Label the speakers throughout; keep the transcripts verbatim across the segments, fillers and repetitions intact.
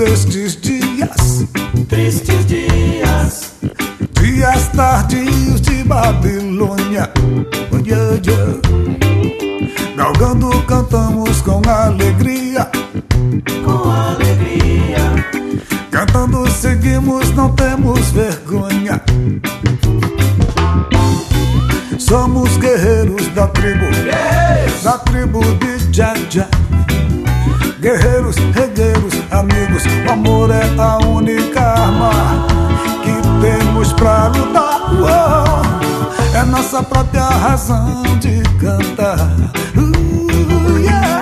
Speaker 1: destes dias,
Speaker 2: tristes dias,
Speaker 1: dias tardios de Babilônia. Oh, yeah, yeah. Galgando cantamos com alegria,
Speaker 2: com alegria.
Speaker 1: Cantando seguimos, não temos vergonha. Somos guerreiros da tribo,
Speaker 2: Guerreiros.
Speaker 1: da tribo de Jaja. Guerreiros, regueiros, amigos, o amor é a única arma que temos pra lutar. Oh, é nossa própria razão de cantar. Uh, yeah.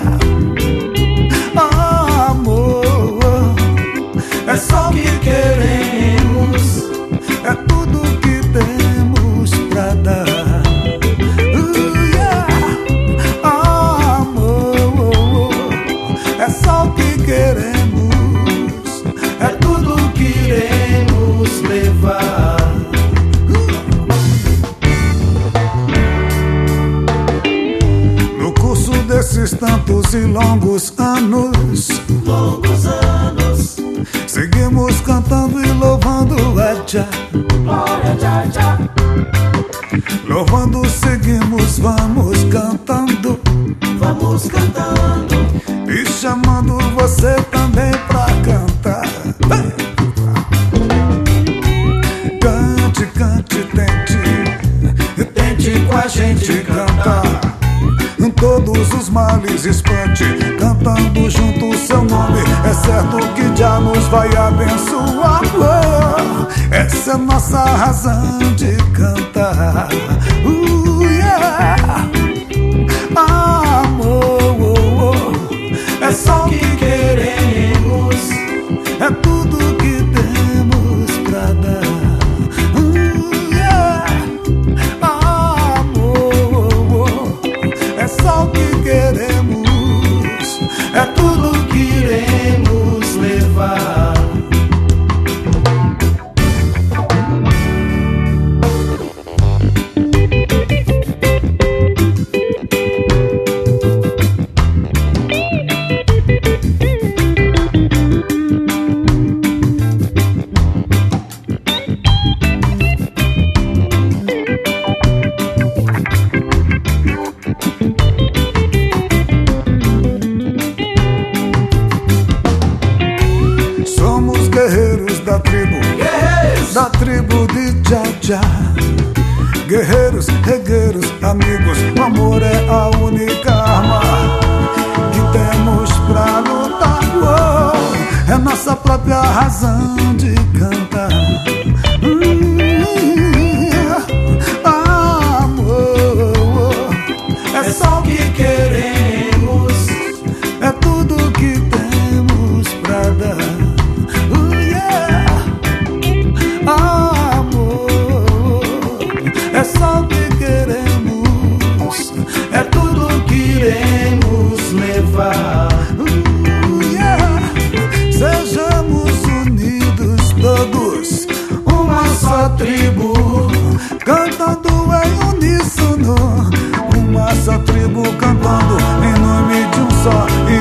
Speaker 1: Ah, amor, é só o que queremos, é tudo que temos pra dar. Uh, yeah. Ah, amor, é só o que queremos, é tudo que iremos levar. No curso desses tantos e longos anos,
Speaker 2: Longos anos,
Speaker 1: seguimos cantando e louvando a Jah.
Speaker 2: glória, Jah, Jah.
Speaker 1: Louvando, seguimos, vamos cantando
Speaker 2: Vamos cantando,
Speaker 1: e chamando você também pra cantar. Cante, cante, tente, tente com a gente cantar. Todos os males espante, cantando junto o seu nome. É certo que já nos vai abençoar. Essa é nossa razão de cantar. Uh, yeah. Ah, amor, oh, oh. É só o que queremos, é tudo que temos pra dar. Uh, yeah. Ah, amor, oh, oh. É só o que queremos, é tudo que iremos levar. Somos guerreiros da tribo,
Speaker 2: guerreiros.
Speaker 1: da tribo de Jaja. Guerreiros, regueiros, amigos, o amor é a única arma que temos pra lutar. Oh, é nossa própria razão de cantar. Hum, ah, amor, é só o que queremos, é tudo que temos pra dar. Uh, yeah. Ah, amor, é só o que queremos, é tudo que iremos levar. Uh, yeah. Sejamos unidos todos, uma só tribo, cantando em uníssono. Uma só tribo cantando em nome de um só